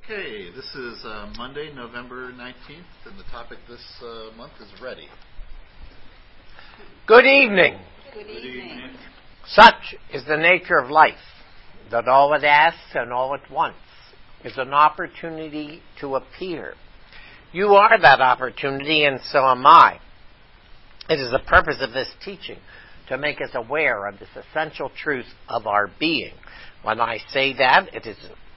Okay, this is Monday, November 19th, and the topic this month is ready. Good evening. Good evening. Such is the nature of life, that all it asks and all it wants is an opportunity to appear. You are that opportunity, and so am I. It is the purpose of this teaching to make us aware of this essential truth of our being. When I say that, it is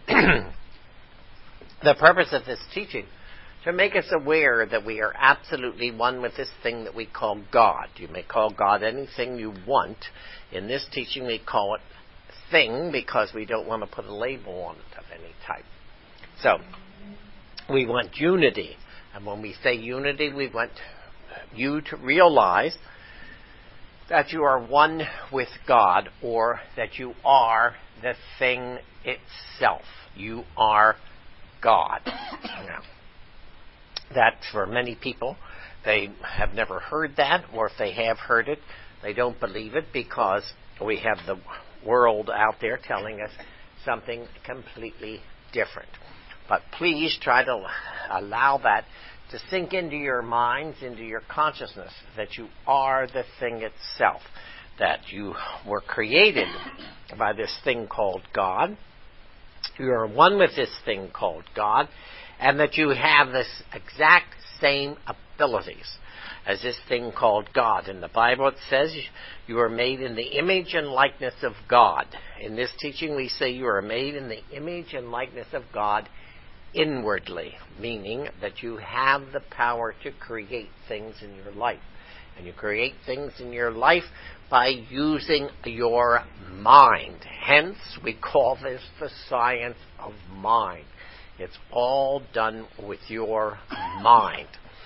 the purpose of this teaching to make us aware that we are absolutely one with this thing that we call God. You may call God anything you want. In this teaching we call it thing because we don't want to put a label on it of any type. So, we want unity. And when we say unity, we want you to realize that you are one with God, or that you are the thing itself. You are God. Now, that for many people, they have never heard that, or if they have heard it, they don't believe it because we have the world out there telling us something completely different. But please try to allow that to sink into your minds, into your consciousness, that you are the thing itself, that you were created by this thing called God. You are one with this thing called God, and that you have this exact same abilities as this thing called God. In the Bible it says you are made in the image and likeness of God. In this teaching we say you are made in the image and likeness of God inwardly, meaning that you have the power to create things in your life. And you create things in your life by using your mind. Hence, we call this the science of mind. It's all done with your mind.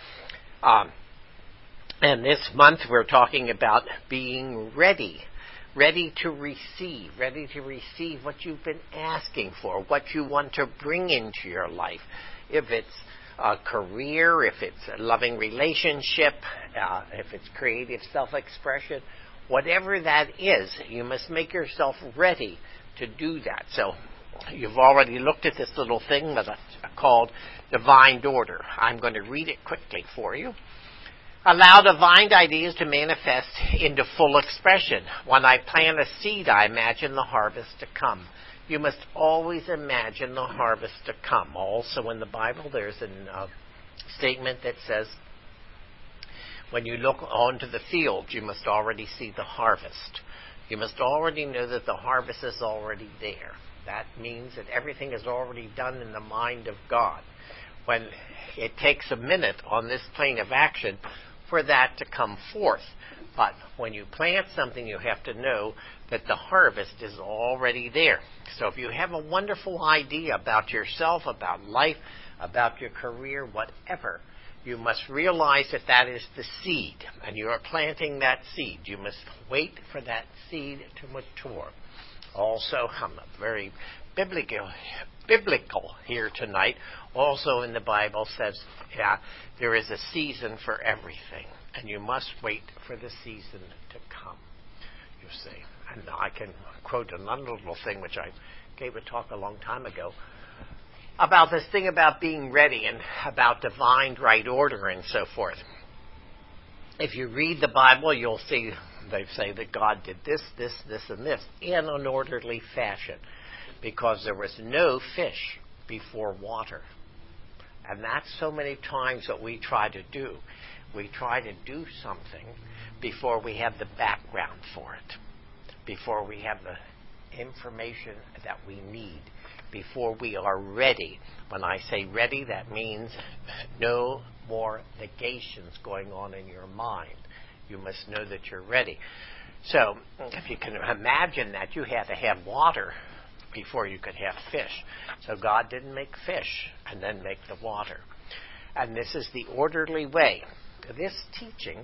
And this month we're talking about being ready to receive what you've been asking for, what you want to bring into your life. If it's a career, if it's a loving relationship, if it's creative self-expression, whatever that is, you must make yourself ready to do that. So you've already looked at this little thing that's called Divine Order. I'm going to read it quickly for you. Allow divine ideas to manifest into full expression. When I plant a seed, I imagine the harvest to come. You must always imagine the harvest to come. Also in the Bible, there's a statement that says, when you look onto the field, you must already see the harvest. You must already know that the harvest is already there. That means that everything is already done in the mind of God. When it takes a minute on this plane of action for that to come forth. But when you plant something, you have to know that the harvest is already there. So if you have a wonderful idea about yourself, about life, about your career, whatever, you must realize that that is the seed, and you are planting that seed. You must wait for that seed to mature. Also, I'm very biblical here tonight. Also in the Bible says there is a season for everything, and you must wait for the season to come, you see. And I can quote another little thing which I gave a talk a long time ago about this thing about being ready and about divine right order and so forth. If you read the Bible, you'll see they say that God did this, and this in an orderly fashion because there was no fish before water. And that's so many times what we try to do. We try to do something before we have the background for it, before we have the information that we need, before we are ready. When I say ready, that means no more negations going on in your mind. You must know that you're ready. So, if you can imagine that, you had to have water before you could have fish. So God didn't make fish and then make the water. And this is the orderly way. This teaching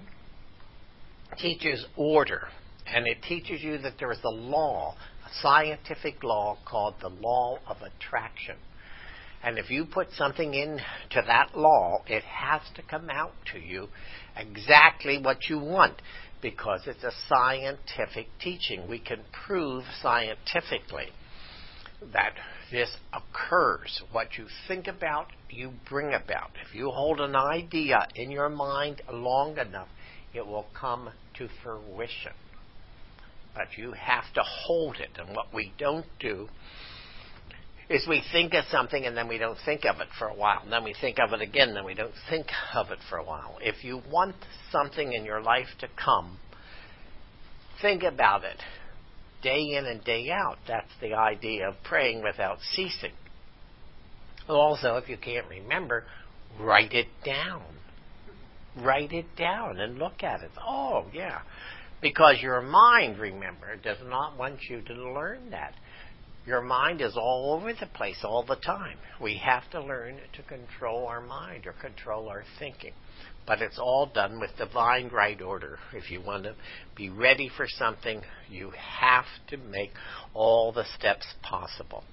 teaches order. And it teaches you that there is a law, a scientific law called the law of attraction. And if you put something into that law, it has to come out to you exactly what you want, because it's a scientific teaching. We can prove scientifically that this occurs. What you think about, you bring about. If you hold an idea in your mind long enough, it will come to fruition. But you have to hold it. And what we don't do is we think of something and then we don't think of it for a while. And then we think of it again, and then we don't think of it for a while. If you want something in your life to come, think about it day in and day out. That's the idea of praying without ceasing. Also, if you can't remember, write it down. Write it down and look at it. Oh, yeah. Because your mind, remember, does not want you to learn that. Your mind is all over the place all the time. We have to learn to control our mind or control our thinking. But it's all done with divine right order. If you want to be ready for something, you have to make all the steps possible.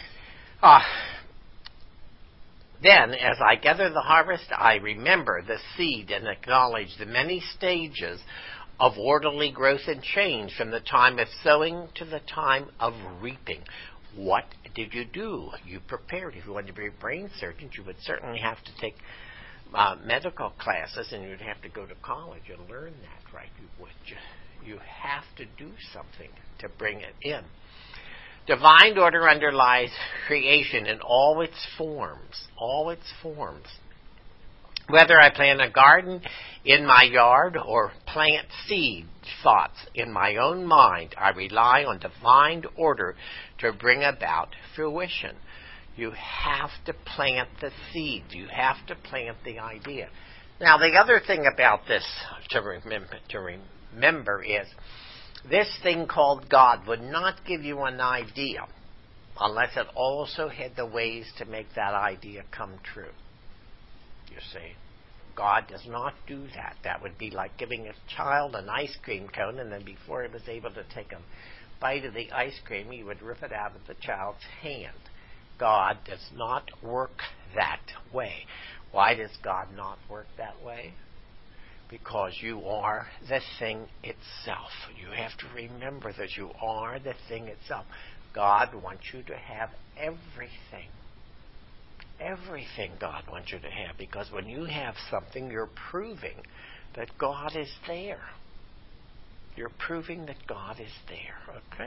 Then, as I gather the harvest, I remember the seed and acknowledge the many stages of orderly growth and change from the time of sowing to the time of reaping. What did you do? You prepared. If you wanted to be a brain surgeon, you would certainly have to take medical classes, and you'd have to go to college and learn that, right? You have to do something to bring it in. Divine order underlies creation in all its forms. All its forms. Whether I plant a garden in my yard or plant seed thoughts in my own mind, I rely on divine order to bring about fruition. You have to plant the seed. You have to plant the idea. Now, the other thing about this to remember is this thing called God would not give you an idea unless it also had the ways to make that idea come true. You see, God does not do that. That would be like giving a child an ice cream cone, and then before he was able to take a bite of the ice cream, he would rip it out of the child's hand. God does not work that way. Why does God not work that way? Because you are the thing itself. You have to remember that you are the thing itself. God wants you to have everything. Everything God wants you to have. Because when you have something, you're proving that God is there. You're proving that God is there. Okay?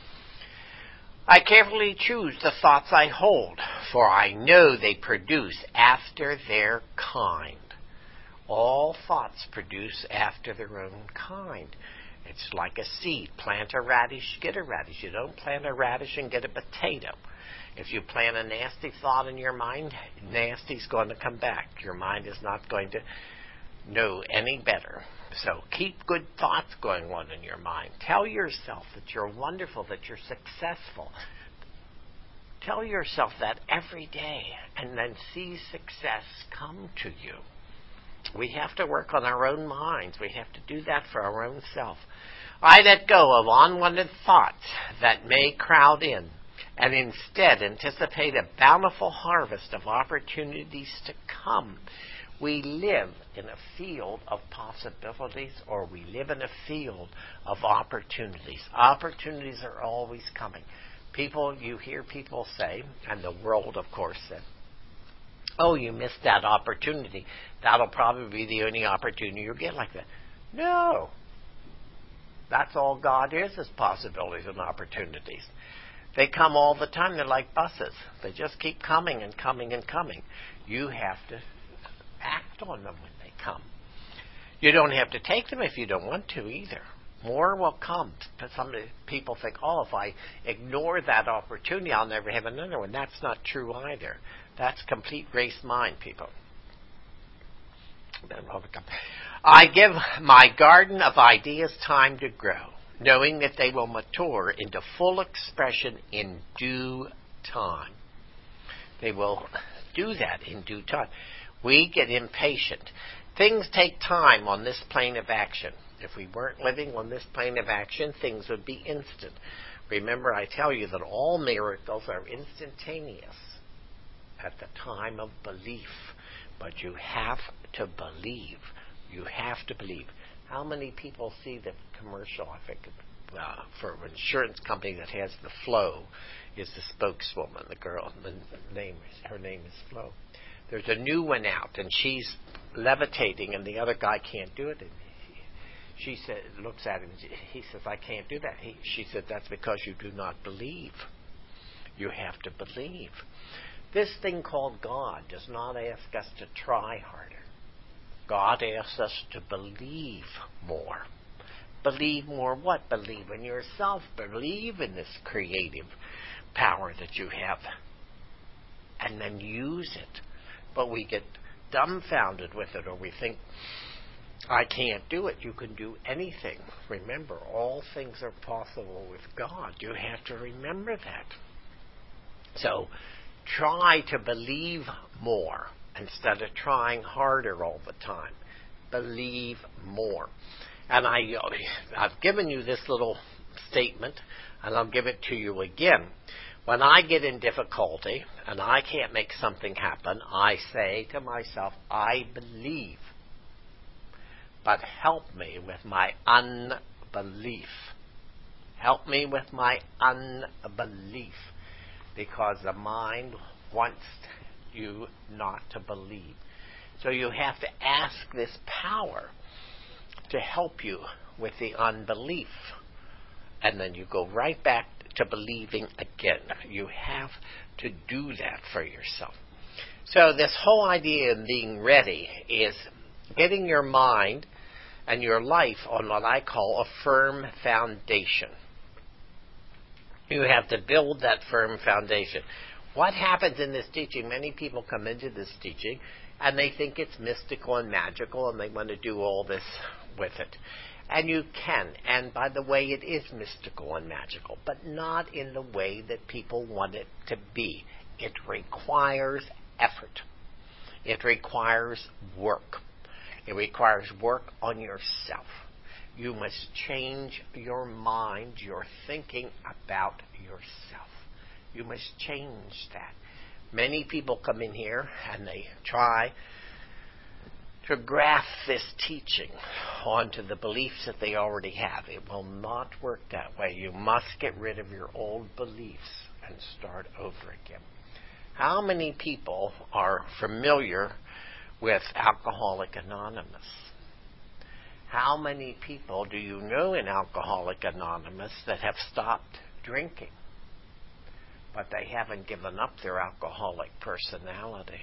I carefully choose the thoughts I hold, for I know they produce after their kind. All thoughts produce after their own kind. It's like a seed. Plant a radish, get a radish. You don't plant a radish and get a potato. If you plant a nasty thought in your mind, nasty's going to come back. Your mind is not going to know any better. So keep good thoughts going on in your mind. Tell yourself that you're wonderful, that you're successful. Tell yourself that every day, and then see success come to you. We have to work on our own minds. We have to do that for our own self. I let go of unwanted thoughts that may crowd in, and instead anticipate a bountiful harvest of opportunities to come. We live in a field of possibilities, or we live in a field of opportunities. Opportunities are always coming. You hear people say, and the world, of course, said, oh, you missed that opportunity. That'll probably be the only opportunity you'll get like that. No. That's all God is possibilities and opportunities. They come all the time. They're like buses. They just keep coming and coming and coming. You have to act on them when they come. You don't have to take them if you don't want to either. More will come. Some people think, oh, if I ignore that opportunity, I'll never have another one. That's not true either. That's complete race mind, people. I give my garden of ideas time to grow, knowing that they will mature into full expression in due time. They will do that in due time. We get impatient. Things take time on this plane of action. If we weren't living on this plane of action, things would be instant. Remember, I tell you that all miracles are instantaneous at the time of belief. But you have to believe. You have to believe. How many people see the commercial, I think, for an insurance company that has the Flo is the spokeswoman. The girl, her name is Flo. There's a new one out, and she's levitating, and the other guy can't do it. And she looks at him. He says, "I can't do that." She said, "That's because you do not believe. You have to believe." This thing called God does not ask us to try harder. God asks us to believe more. Believe more what? Believe in yourself. Believe in this creative power that you have. And then use it. But we get dumbfounded with it, or we think, I can't do it. You can do anything. Remember, all things are possible with God. You have to remember that. So, try to believe more instead of trying harder all the time. Believe more. And I've given you this little statement, and I'll give it to you again. When I get in difficulty and I can't make something happen, I say to myself, I believe. But help me with my unbelief. Help me with my unbelief. Because the mind wants you not to believe. So you have to ask this power to help you with the unbelief. And then you go right back to believing again. You have to do that for yourself. So this whole idea of being ready is getting your mind and your life on what I call a firm foundation. You have to build that firm foundation. What happens in this teaching, many people come into this teaching and they think it's mystical and magical and they want to do all this with it. And you can. And by the way, it is mystical and magical, but not in the way that people want it to be. It requires effort. It requires work. It requires work on yourself. You must change your mind, your thinking about yourself. You must change that. Many people come in here and they try to graft this teaching onto the beliefs that they already have. It will not work that way. You must get rid of your old beliefs and start over again. How many people are familiar with Alcoholics Anonymous? How many people do you know in Alcoholics Anonymous that have stopped drinking, but they haven't given up their alcoholic personality?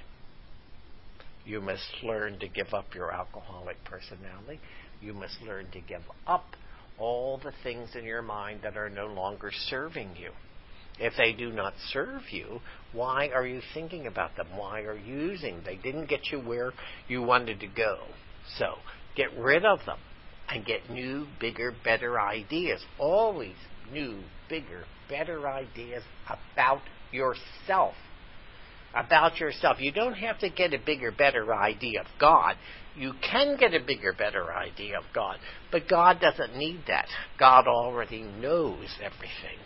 You must learn to give up your alcoholic personality. You must learn to give up all the things in your mind that are no longer serving you. If they do not serve you, why are you thinking about them? Why are you using them? They didn't get you where you wanted to go. So, get rid of them and get new, bigger, better ideas. Always new, bigger, better ideas about yourself. About yourself. You don't have to get a bigger, better idea of God. You can get a bigger, better idea of God. But God doesn't need that. God already knows everything.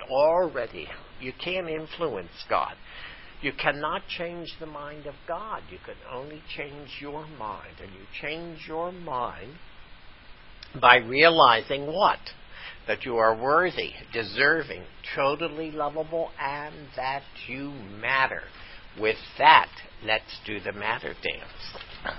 You can't influence God. You cannot change the mind of God. You can only change your mind. And you change your mind by realizing what? That you are worthy, deserving, totally lovable, and that you matter. With that, let's do the matter dance.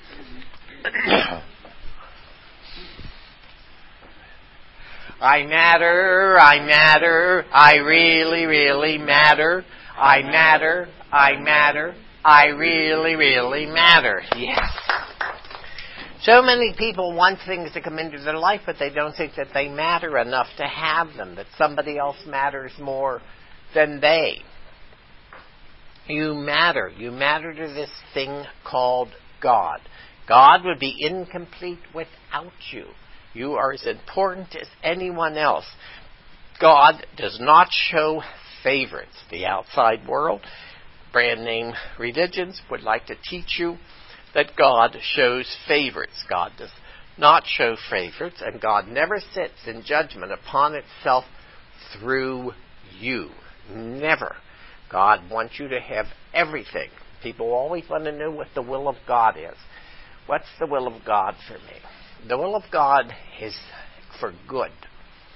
I matter, I really, really matter. I matter, I really, really matter. Yes. So many people want things to come into their life, but they don't think that they matter enough to have them, that somebody else matters more than they. You matter. You matter to this thing called God. God would be incomplete without you. You are as important as anyone else. God does not show favorites. The outside world, brand name religions, would like to teach you that God shows favorites. God does not show favorites, and God never sits in judgment upon itself through you. Never. God wants you to have everything. People always want to know what the will of God is. What's the will of God for me? The will of God is for good.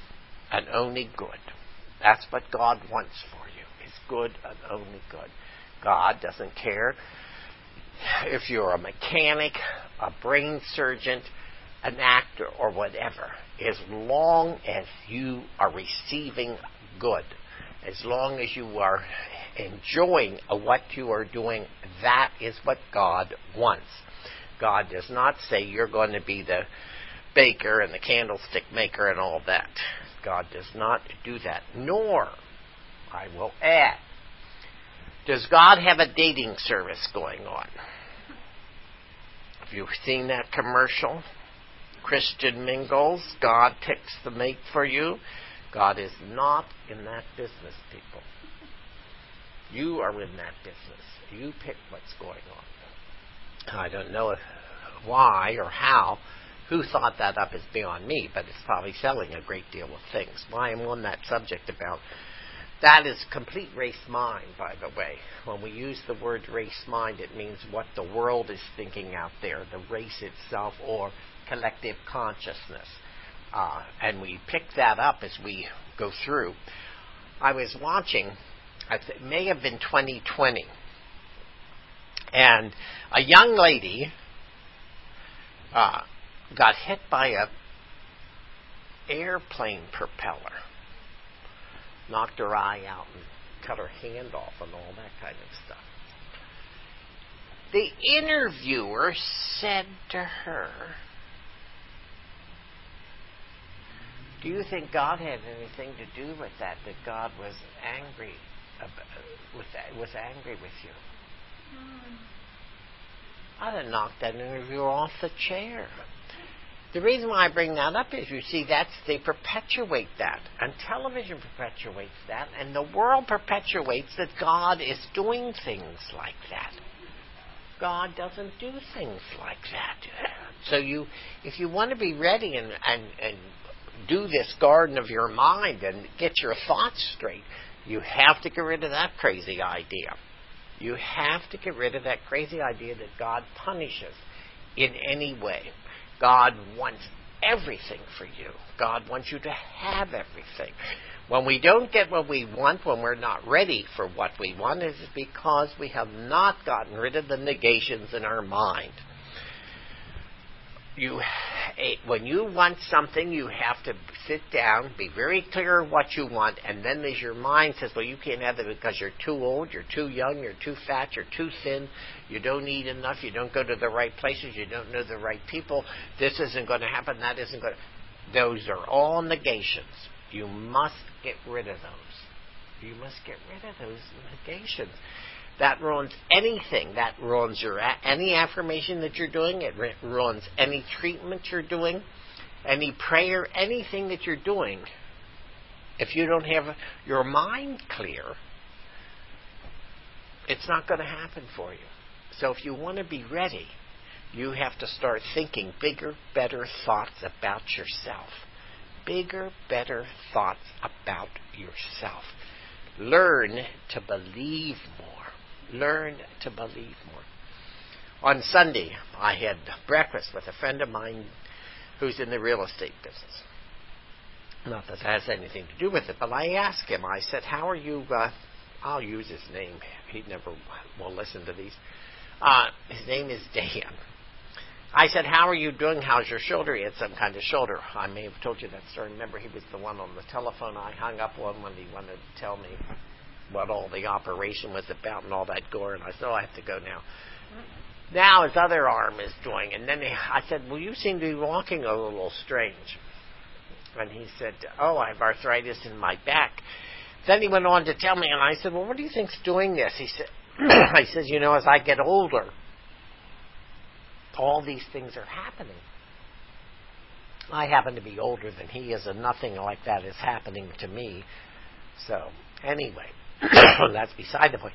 and only good. That's what God wants for you. It's good and only good. God doesn't care if you're a mechanic, a brain surgeon, an actor, or whatever, as long as you are receiving good, as long as you are enjoying what you are doing, that is what God wants. God does not say you're going to be the baker and the candlestick maker and all that. God does not do that. Nor, I will add, does God have a dating service going on? Have you seen that commercial? Christian mingles, God picks the mate for you. God is not in that business, people. You are in that business. You pick what's going on. I don't know why or how. Who thought that up is beyond me, but it's probably selling a great deal of things. Why I'm on that subject about that is complete race mind, by the way. When we use the word race mind, it means what the world is thinking out there, the race itself, or collective consciousness. And we pick that up as we go through. I was watching, it may have been 2020, and a young lady got hit by a airplane propeller, knocked her eye out and cut her hand off and all that kind of stuff. The interviewer said to her, do you think God had anything to do with that? That God was angry was angry with you? I'd have knocked that interviewer off the chair. The reason why I bring that up is, you see, they perpetuate that, and television perpetuates that, and the world perpetuates that God is doing things like that. God doesn't do things like that. So if you want to be ready and do this garden of your mind and get your thoughts straight, you have to get rid of that crazy idea. You have to get rid of that crazy idea that God punishes in any way. God wants everything for you. God wants you to have everything. When we don't get what we want, when we're not ready for what we want, it's because we have not gotten rid of the negations in our mind. When you want something, you have to sit down, be very clear what you want, and then as your mind says, well, you can't have it because you're too old, you're too young, you're too fat, you're too thin, you don't eat enough, you don't go to the right places, you don't know the right people, this isn't going to happen, that isn't going to... Those are all negations. You must get rid of those. You must get rid of those negations. That ruins anything. That ruins any affirmation that you're doing. It ruins any treatment you're doing, any prayer, anything that you're doing. If you don't have your mind clear, it's not going to happen for you. So if you want to be ready, you have to start thinking bigger, better thoughts about yourself. Bigger, better thoughts about yourself. Learn to believe more. Learn to believe more. On Sunday, I had breakfast with a friend of mine who's in the real estate business. Not that has anything to do with it, but I asked him, I said, how are you, I'll use his name. He never will listen to these. His name is Dan. I said, how are you doing? How's your shoulder? He had some kind of shoulder. I may have told you that story. Remember, he was the one on the telephone I hung up on when he wanted to tell me what all the operation was about and all that gore, and I said, I have to go now. Now his other arm is doing, and then I said, well, you seem to be walking a little strange. And he said, I have arthritis in my back. Then he went on to tell me, and I said, well, what do you think's doing this? He said, I said, as I get older, all these things are happening. I happen to be older than he is, and nothing like that is happening to me. So, anyway, that's beside the point.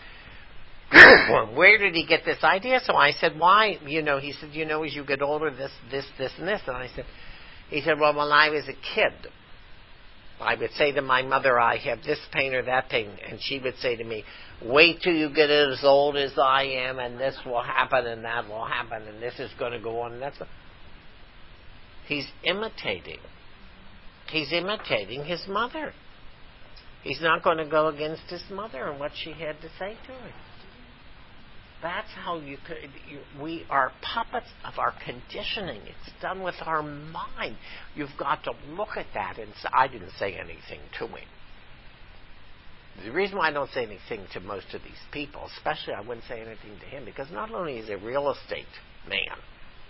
Where did he get this idea? So I said, why? He said, as you get older, this, and this. And he said, well, when I was a kid, I would say to my mother, I have this pain or that pain. And she would say to me, wait till you get as old as I am, and this will happen, and that will happen, and this is going to go on. And that's He's imitating He's imitating his mother. He's not going to go against his mother and what she had to say to him. That's how we are puppets of our conditioning. It's done with our mind. You've got to look at that and say, I didn't say anything to him. The reason why I don't say anything to most of these people, especially I wouldn't say anything to him, because not only is he a real estate man,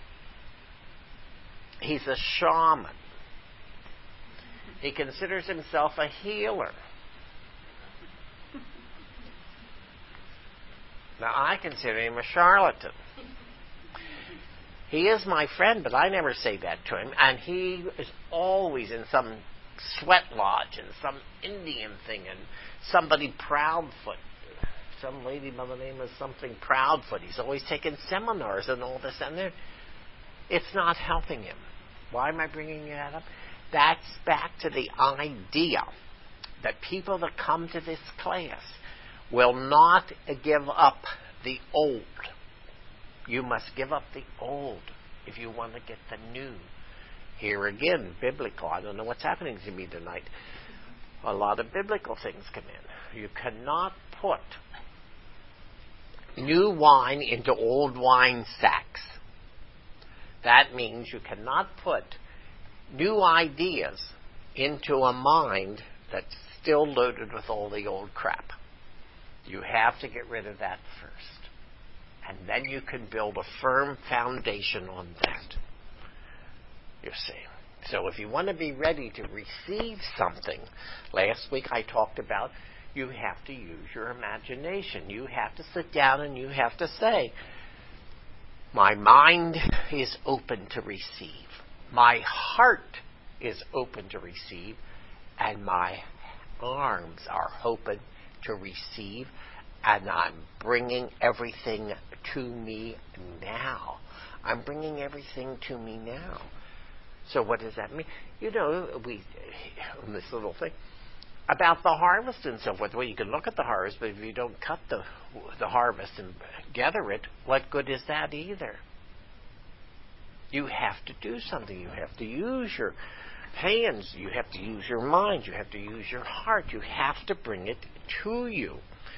he's a shaman. He considers himself a healer. Now, I consider him a charlatan. He is my friend, but I never say that to him. And he is always in some sweat lodge and some Indian thing and somebody Proudfoot. Some lady by the name of something Proudfoot. He's always taking seminars and all this and that. It's not helping him. Why am I bringing that up? That's back to the idea that people that come to this class will not give up the old. You must give up the old if you want to get the new. Here again, biblical. I don't know what's happening to me tonight. A lot of biblical things come in. You cannot put new wine into old wine sacks. That means you cannot put new ideas into a mind that's still loaded with all the old crap. You have to get rid of that first. And then you can build a firm foundation on that. You see. So if you want to be ready to receive something, last week I talked about you have to use your imagination. You have to sit down and you have to say, my mind is open to receive. My heart is open to receive. And my arms are open to receive, and I'm bringing everything to me now. I'm bringing everything to me now. So what does that mean? You know, this little thing about the harvest and so forth. Well, you can look at the harvest, but if you don't cut the harvest and gather it, what good is that either? You have to do something. You have to use your hands. You have to use your mind. You have to use your heart. You have to bring it to you.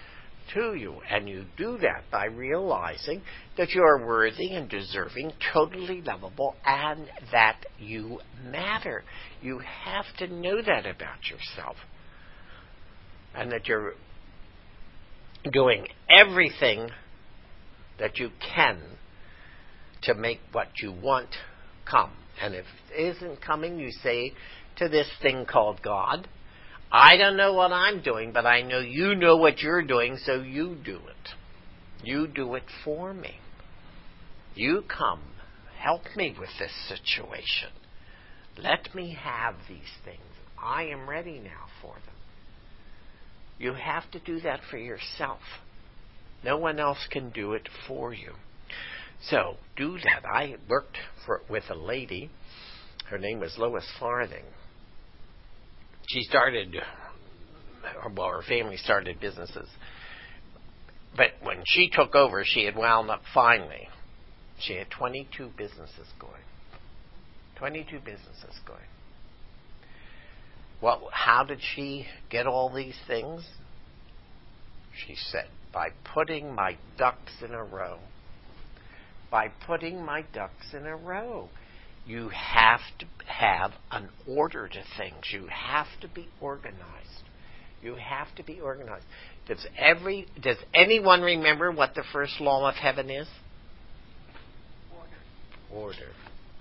And you do that by realizing that you are worthy and deserving, totally lovable, and that you matter. You have to know that about yourself. And that you're doing everything that you can to make what you want come. And if it isn't coming, you say to this thing called God, I don't know what I'm doing, but I know you know what you're doing, so you do it. You do it for me. You come. Help me with this situation. Let me have these things. I am ready now for them. You have to do that for yourself. No one else can do it for you. So, do that. I worked with a lady. Her name was Lois Farthing. She started, her family started businesses. But when she took over, she had wound up finally. She had 22 businesses going. 22 businesses going. Well, how did she get all these things? She said, by putting my ducks in a row. By putting my ducks in a row. You have to have an order to things. You have to be organized. You have to be organized. Does anyone remember what the first law of heaven is? Order.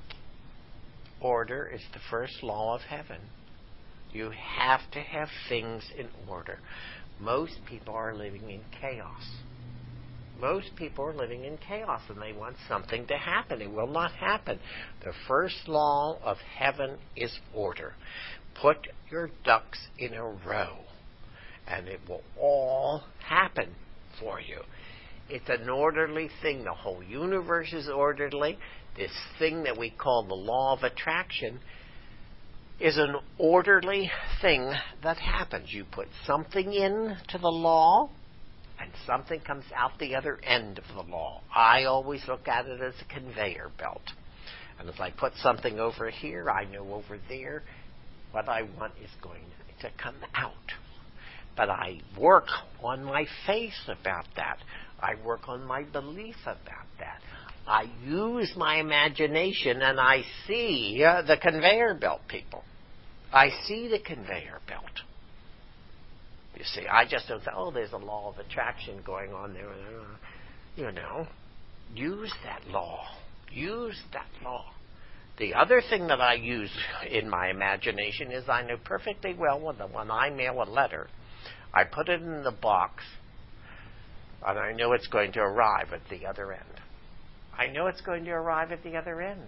Order is the first law of heaven. You have to have things in order. Most people are living in chaos. Most people are living in chaos and they want something to happen. It will not happen. The first law of heaven is order. Put your ducks in a row and it will all happen for you. It's an orderly thing. The whole universe is orderly. This thing that we call the law of attraction is an orderly thing that happens. You put something into the law, and something comes out the other end of the law. I always look at it as a conveyor belt. And if I put something over here, I know over there, what I want is going to come out. But I work on my faith about that. I work on my belief about that. I use my imagination and I see the conveyor belt people. I see the conveyor belt. You see, I just don't say, oh, there's a law of attraction going on there. You know, use that law. Use that law. The other thing that I use in my imagination is I know perfectly well when I mail a letter, I put it in the box, and I know it's going to arrive at the other end. I know it's going to arrive at the other end.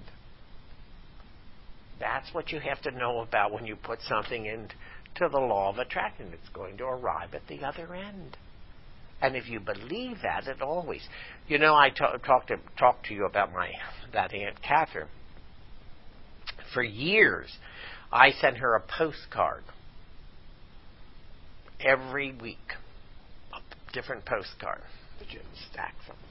That's what you have to know about when you put something into the law of attraction. It's going to arrive at the other end. And if you believe that, it always... You know, I talked to you about that Aunt Catherine. For years, I sent her a postcard every week. A different postcard. The Jim stacks them.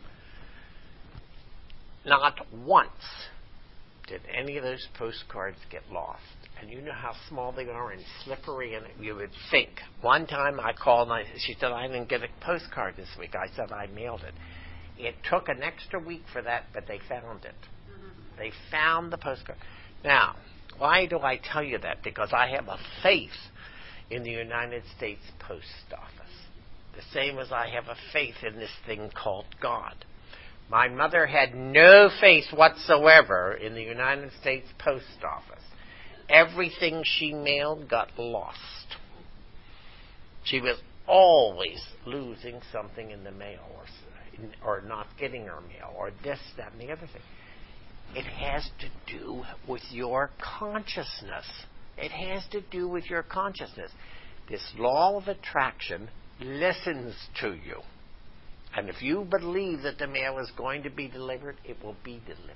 Not once did any of those postcards get lost. And you know how small they are and slippery, and you would think. One time I called, and she said, I didn't get a postcard this week. I said, I mailed it. It took an extra week for that, but they found it. They found the postcard. Now, why do I tell you that? Because I have a faith in the United States Post Office. The same as I have a faith in this thing called God. My mother had no faith whatsoever in the United States Post Office. Everything she mailed got lost. She was always losing something in the mail or not getting her mail or this, that, and the other thing. It has to do with your consciousness. It has to do with your consciousness. This law of attraction listens to you. And if you believe that the mail is going to be delivered, it will be delivered.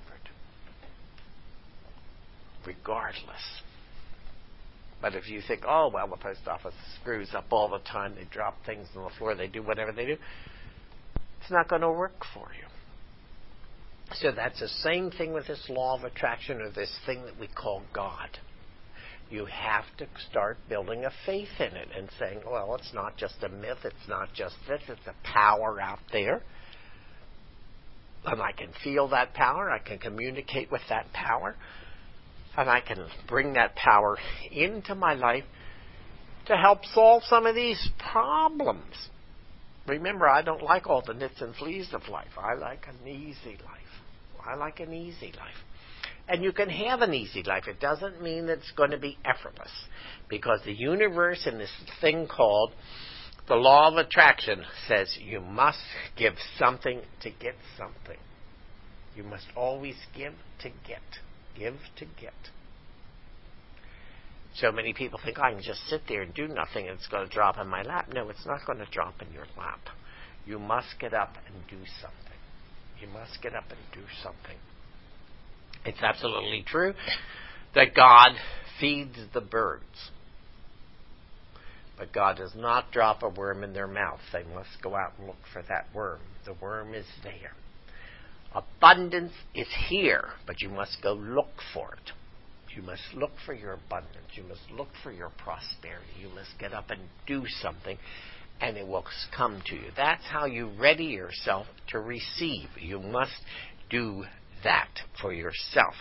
Regardless. But if you think, oh, well, the post office screws up all the time, they drop things on the floor, they do whatever they do, it's not going to work for you. So that's the same thing with this law of attraction or this thing that we call God. You have to start building a faith in it and saying, well, it's not just a myth, it's not just this, it's a power out there. And I can feel that power, I can communicate with that power, and I can bring that power into my life to help solve some of these problems. Remember, I don't like all the nits and fleas of life. I like an easy life. I like an easy life. And you can have an easy life. It doesn't mean that it's going to be effortless. Because the universe and this thing called the law of attraction says you must give something to get something. You must always give to get. Give to get. So many people think, I can just sit there and do nothing and it's going to drop in my lap. No, it's not going to drop in your lap. You must get up and do something. You must get up and do something. It's absolutely true that God feeds the birds. But God does not drop a worm in their mouth. They must go out and look for that worm. The worm is there. Abundance is here, but you must go look for it. You must look for your abundance. You must look for your prosperity. You must get up and do something, and it will come to you. That's how you ready yourself to receive. You must do that for yourself.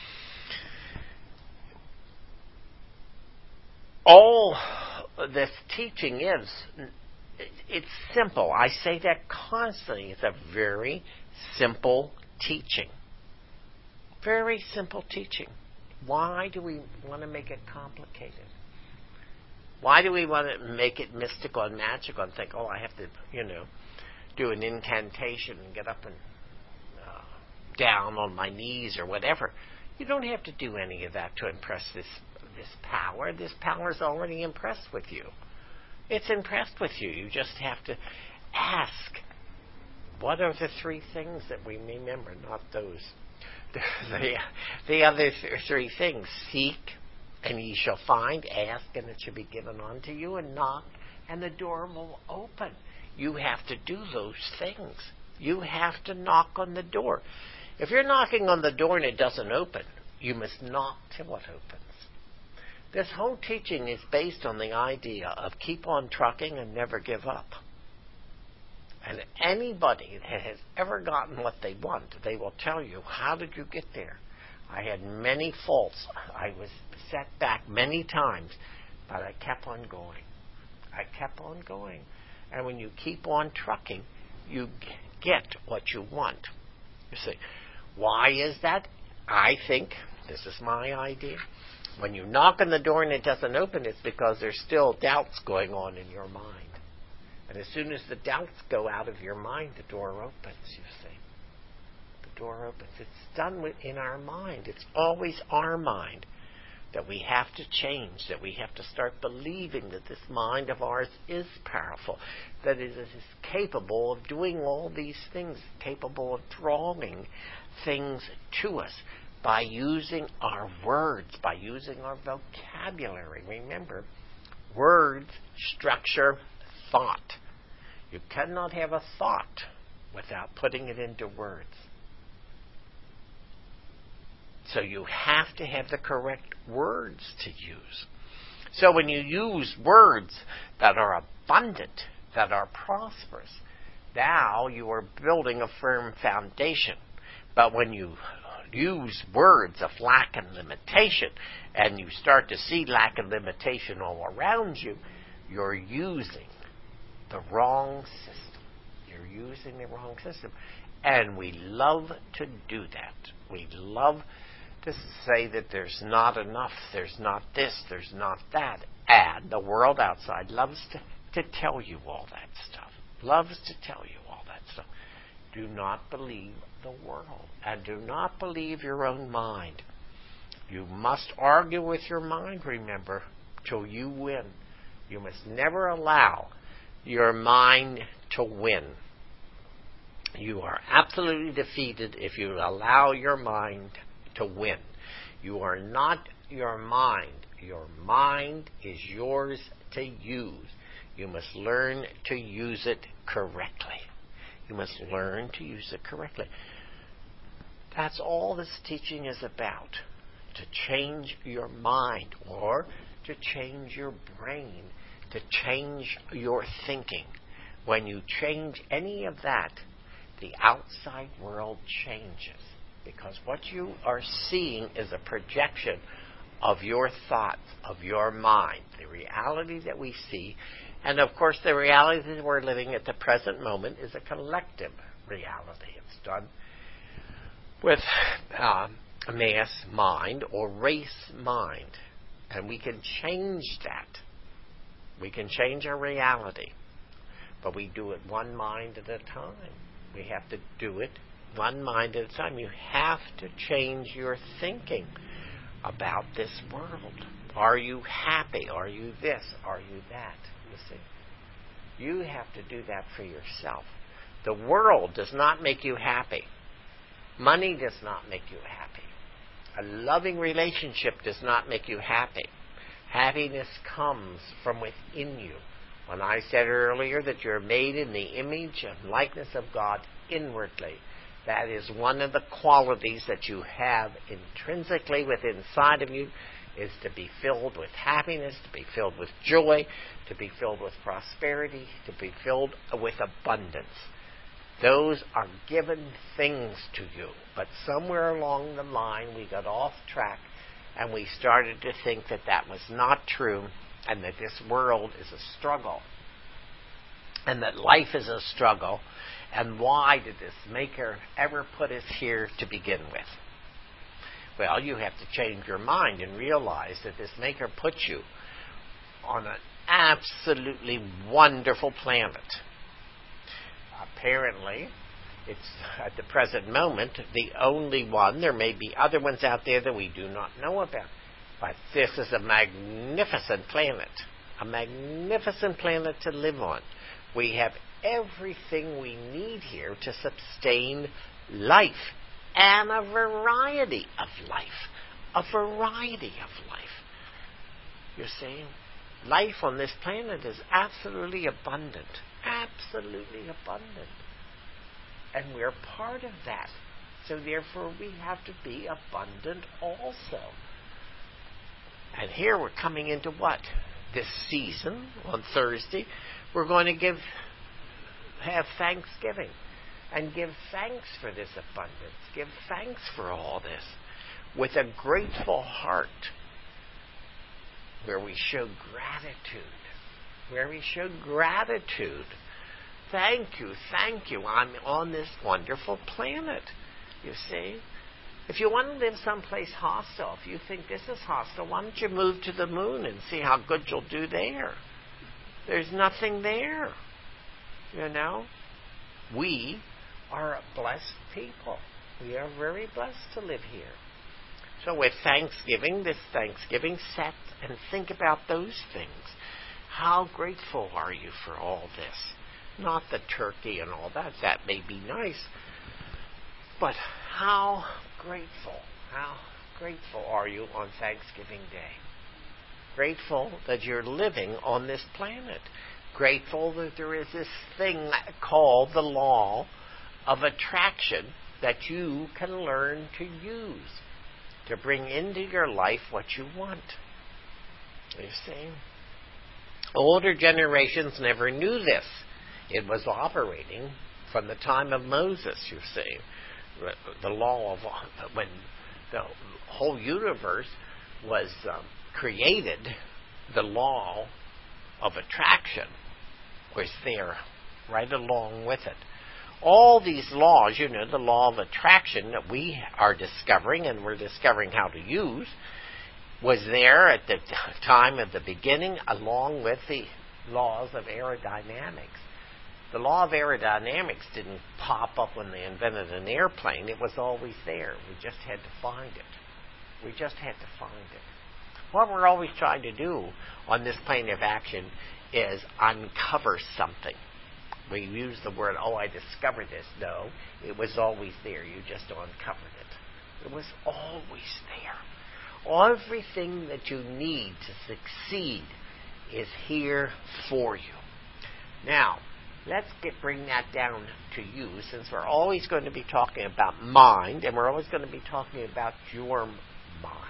All this teaching is, it's simple. I say that constantly. It's a very simple teaching. Very simple teaching. Why do we want to make it complicated? Why do we want to make it mystical and magical and think, oh, I have to, do an incantation and get up and down on my knees or whatever? You don't have to do any of that to impress this power. This power is already impressed with you. It's impressed with you. You just have to ask, what are the three things that we remember? Not those. The other three things: seek, and ye shall find; ask, and it shall be given unto you; and knock, and the door will open. You have to do those things. You have to knock on the door. If you're knocking on the door and it doesn't open, you must knock till it opens. This whole teaching is based on the idea of keep on trucking and never give up. And anybody that has ever gotten what they want, they will tell you, how did you get there? I had many faults. I was set back many times, but I kept on going. I kept on going. And when you keep on trucking, you get what you want. You see, why is that? I think, this is my idea, when you knock on the door and it doesn't open, it's because there's still doubts going on in your mind. And as soon as the doubts go out of your mind, the door opens, you see. The door opens. It's done in our mind. It's always our mind that we have to change, that we have to start believing that this mind of ours is powerful, that it is capable of doing all these things, capable of drawing things to us by using our words, by using our vocabulary. Remember, words structure thought. You cannot have a thought without putting it into words. So you have to have the correct words to use. So when you use words that are abundant, that are prosperous, now you are building a firm foundation. But when you use words of lack and limitation, and you start to see lack and limitation all around you, you're using the wrong system. You're using the wrong system. And we love to do that. We love to say that there's not enough, there's not this, there's not that. And the world outside loves to tell you all that stuff. Loves to tell you all that stuff. Do not believe the world. And do not believe your own mind. You must argue with your mind, remember, till you win. You must never allow your mind to win. You are absolutely defeated if you allow your mind to win. You are not your mind. Your mind is yours to use. You must learn to use it correctly. You must learn to use it correctly. That's all this teaching is about. To change your mind, or to change your brain, to change your thinking. When you change any of that, the outside world changes. Because what you are seeing is a projection of your thoughts, of your mind. The reality that we see, and of course the reality that we're living at the present moment, is a collective reality. It's done with mass mind or race mind. And we can change that. We can change our reality. But we do it one mind at a time. We have to do it one mind at a time. You have to change your thinking about this world. Are you happy? Are you this? Are you that? You see, you have to do that for yourself. The world does not make you happy. Money does not make you happy. A loving relationship does not make you happy. Happiness comes from within you. When I said earlier that you're made in the image and likeness of God inwardly, that is one of the qualities that you have intrinsically within inside of you, is to be filled with happiness, to be filled with joy, to be filled with prosperity, to be filled with abundance. Those are given things to you. But somewhere along the line we got off track and we started to think that that was not true, and that this world is a struggle, and that life is a struggle. And why did this Maker ever put us here to begin with? Well, you have to change your mind and realize that this Maker put you on an absolutely wonderful planet. Apparently, it's at the present moment the only one. There may be other ones out there that we do not know about. But this is a magnificent planet. A magnificent planet to live on. We have everything we need here to sustain life, and a variety of life. A variety of life. You see, life on this planet is absolutely abundant. Absolutely abundant. And we're part of that. So therefore we have to be abundant also. And here we're coming into what? This season, on Thursday, we're going to have Thanksgiving. And give thanks for this abundance. Give thanks for all this. With a grateful heart. Where we show gratitude. Where we show gratitude. Thank you. I'm on this wonderful planet. You see? If you want to live someplace hostile, if you think this is hostile, why don't you move to the moon and see how good you'll do there? There's nothing there. You know? We are a blessed people. We are very blessed to live here. So with Thanksgiving, this Thanksgiving, set and think about those things. How grateful are you for all this? Not the turkey and all that. That may be nice. But how grateful are you on Thanksgiving Day? Grateful that you're living on this planet. Grateful that there is this thing called the law of attraction that you can learn to use to bring into your life what you want. You see? Older generations never knew this. It was operating from the time of Moses, you see. The law of when the whole universe was created, the law of attraction was there right along with it. All these laws, the law of attraction that we are discovering and we're discovering how to use, was there at the time of the beginning along with the laws of aerodynamics. The law of aerodynamics didn't pop up when they invented an airplane. It was always there. We just had to find it. What we're always trying to do on this plane of action is uncover something. We use the word, I discovered this. No, it was always there. You just uncovered it. It was always there. Everything that you need to succeed is here for you. Now, let's bring that down to you, since we're always going to be talking about mind, and we're always going to be talking about your mind.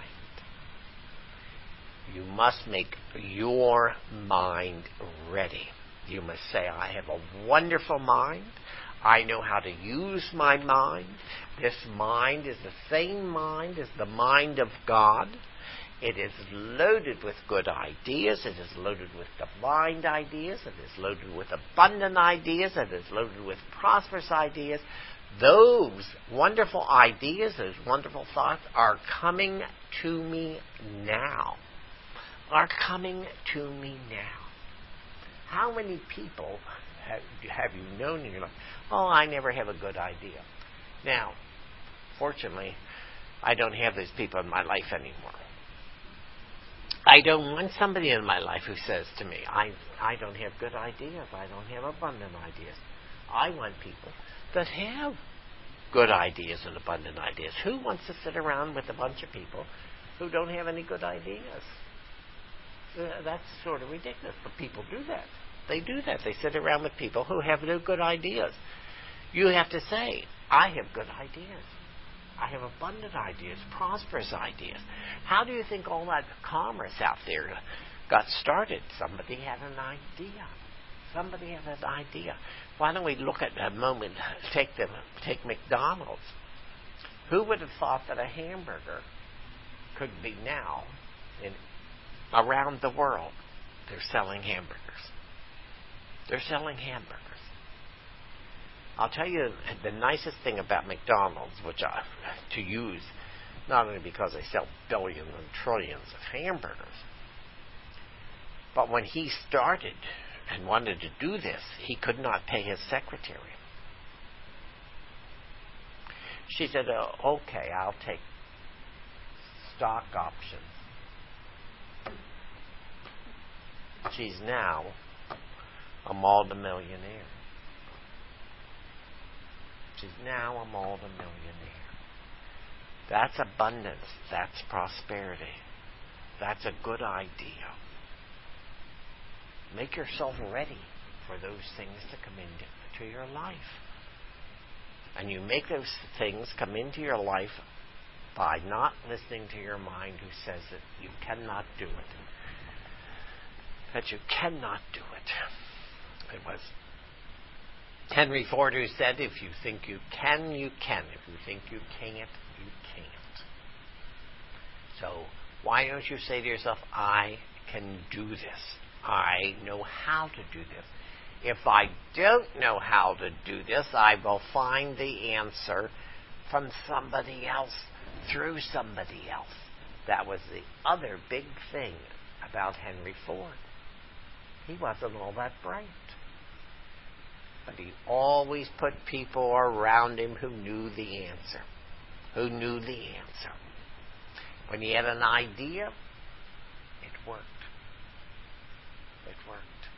You must make your mind ready. You must say, I have a wonderful mind. I know how to use my mind. This mind is the same mind as the mind of God. It is loaded with good ideas. It is loaded with divine ideas. It is loaded with abundant ideas. It is loaded with prosperous ideas. Those wonderful ideas, those wonderful thoughts are coming to me now. How many people have you known in your life? I never have a good idea. Now, fortunately, I don't have those people in my life anymore. I don't want somebody in my life who says to me, I don't have good ideas. I don't have abundant ideas. I want people that have good ideas and abundant ideas. Who wants to sit around with a bunch of people who don't have any good ideas? That's sort of ridiculous, but people do that. They do that. They sit around with people who have no good ideas. You have to say, I have good ideas. I have abundant ideas, prosperous ideas. How do you think all that commerce out there got started? Somebody had an idea. Why don't we look at a moment, take McDonald's. Who would have thought that a hamburger could be now around the world? They're selling hamburgers. I'll tell you the nicest thing about McDonald's, to use, not only because they sell billions and trillions of hamburgers, but when he started and wanted to do this, he could not pay his secretary. She said, okay, I'll take stock options. She's now a multimillionaire. That's abundance. That's prosperity. That's a good idea. Make yourself ready for those things to come into your life. And you make those things come into your life by not listening to your mind who says that you cannot do it. That you cannot do it. It was Henry Ford who said, if you think you can, you can. If you think you can't, you can't. So why don't you say to yourself, I can do this. I know how to do this. If I don't know how to do this, I will find the answer from somebody else, through somebody else. That was the other big thing about Henry Ford. He wasn't all that bright. But he always put people around him who knew the answer. Who knew the answer. When he had an idea, it worked. It worked.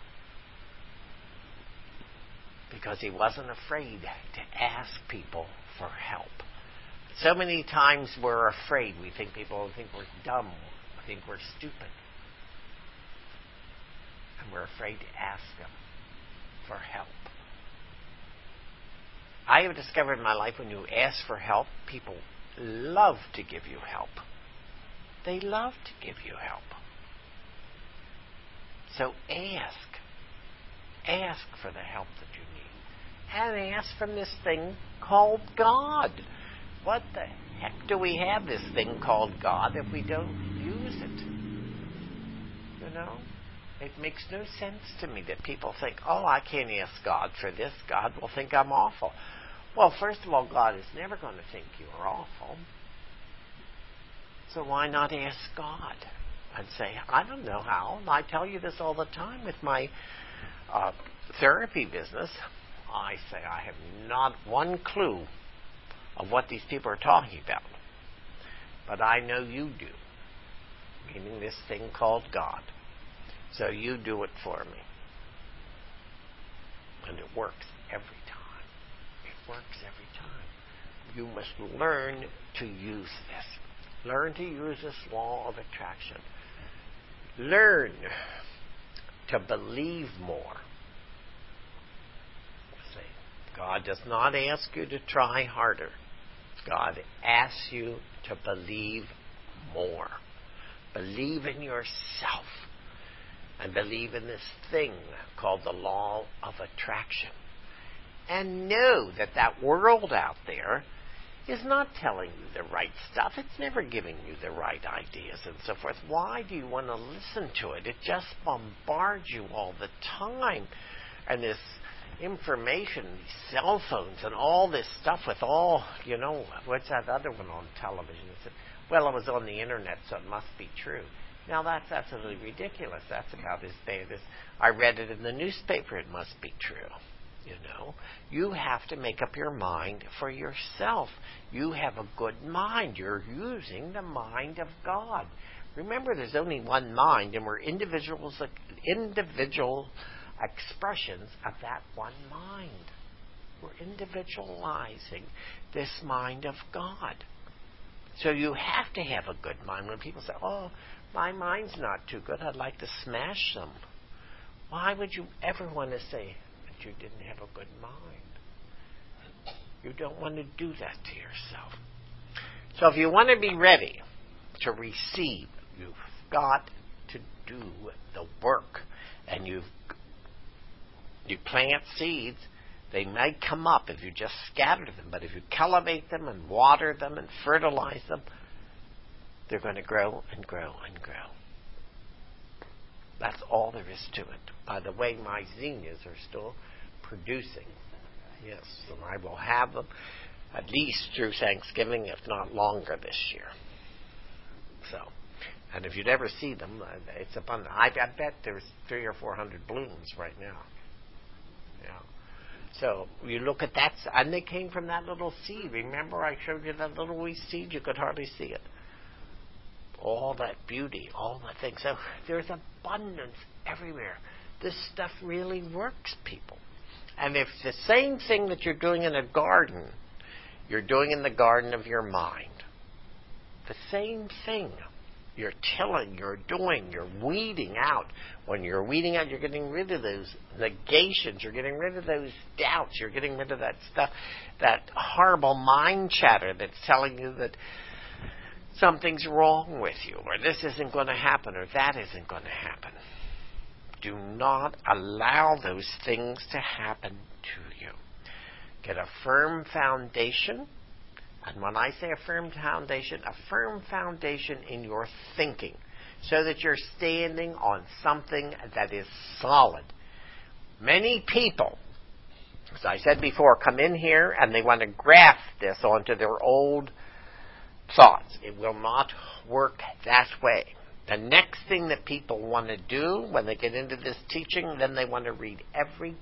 Because he wasn't afraid to ask people for help. So many times we're afraid. We think people think we're dumb. We think we're stupid. And we're afraid to ask them for help. I have discovered in my life when you ask for help, people love to give you help. They love to give you help. So ask. Ask for the help that you need. And ask from this thing called God. What the heck do we have this thing called God if we don't use it? You know? It makes no sense to me that people think, oh, I can't ask God for this. God will think I'm awful. Well, first of all, God is never going to think you're awful. So why not ask God and say, I don't know how. And I tell you this all the time with my therapy business. I say I have not one clue of what these people are talking about. But I know you do. Meaning this thing called God. So you do it for me. And it works every time. It works every time. You must learn to use this. Learn to use this law of attraction. Learn to believe more. See, God does not ask you to try harder. God asks you to believe more. Believe in yourself. And believe in this thing called the law of attraction. And know that that world out there is not telling you the right stuff. It's never giving you the right ideas and so forth. Why do you want to listen to it? It just bombards you all the time. And this information, these cell phones and all this stuff with all, you know, what's that other one on television? It said, well, it was on the internet, so it must be true. Now, that's absolutely ridiculous. That's about as bad as I read it in the newspaper. It must be true. You know, you have to make up your mind for yourself. You have a good mind. You're using the mind of God. Remember, there's only one mind, and we're individual expressions of that one mind. We're individualizing this mind of God. So you have to have a good mind. When people say, oh, my mind's not too good, I'd like to smash them. Why would you ever want to say that you didn't have a good mind? You don't want to do that to yourself. So if you want to be ready to receive, you've got to do the work. And you plant seeds, they may come up if you just scatter them. But if you cultivate them and water them and fertilize them, they're going to grow and grow and grow. That's all there is to it. By the way, my zinnias are still producing. Yes, and I will have them at least through Thanksgiving, if not longer this year. So, and if you'd ever see them, it's abundant. I bet there's 300 or 400 blooms right now. Yeah. So you look at that, and they came from that little seed. Remember I showed you that little wee seed? You could hardly see it. All that beauty, all the things. So there's abundance everywhere. This stuff really works, people. And if the same thing that you're doing in a garden, you're doing in the garden of your mind. The same thing. You're tilling, you're doing, you're weeding out. When you're weeding out, you're getting rid of those negations. You're getting rid of those doubts. You're getting rid of that stuff, that horrible mind chatter that's telling you that something's wrong with you, or this isn't going to happen, or that isn't going to happen. Do not allow those things to happen to you. Get a firm foundation. And when I say a firm foundation in your thinking, so that you're standing on something that is solid. Many people, as I said before, come in here and they want to graft this onto their old thoughts. It will not work that way. The next thing that people want to do when they get into this teaching, then they want to read every,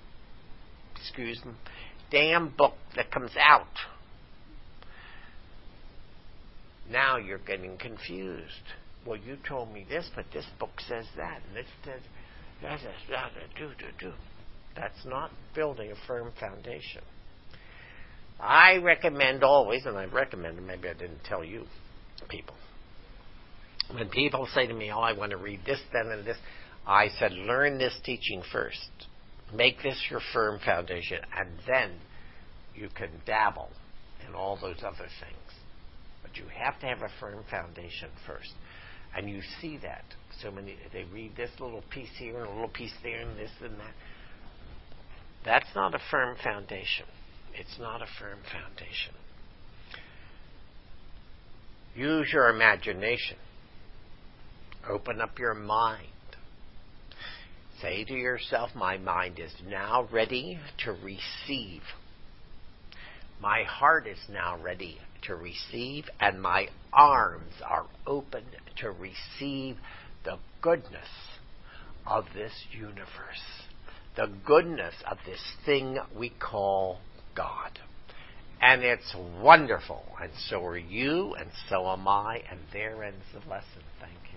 damn book that comes out. Now you're getting confused. Well, you told me this, but this book says that, and this says that. That's not building a firm foundation. I recommend always, and I've recommended, maybe I didn't tell you people, when people say to me, I want to read this, then, and this, I said, learn this teaching first. Make this your firm foundation, and then you can dabble in all those other things. But you have to have a firm foundation first. And you see that. So many, they read this little piece here and a little piece there and this and that. That's not a firm foundation. It's not a firm foundation. Use your imagination. Open up your mind. Say to yourself, my mind is now ready to receive. My heart is now ready to receive, and my arms are open to receive the goodness of this universe, the goodness of this thing we call God. And it's wonderful, and so are you, and so am I, and there ends the lesson. Thank you.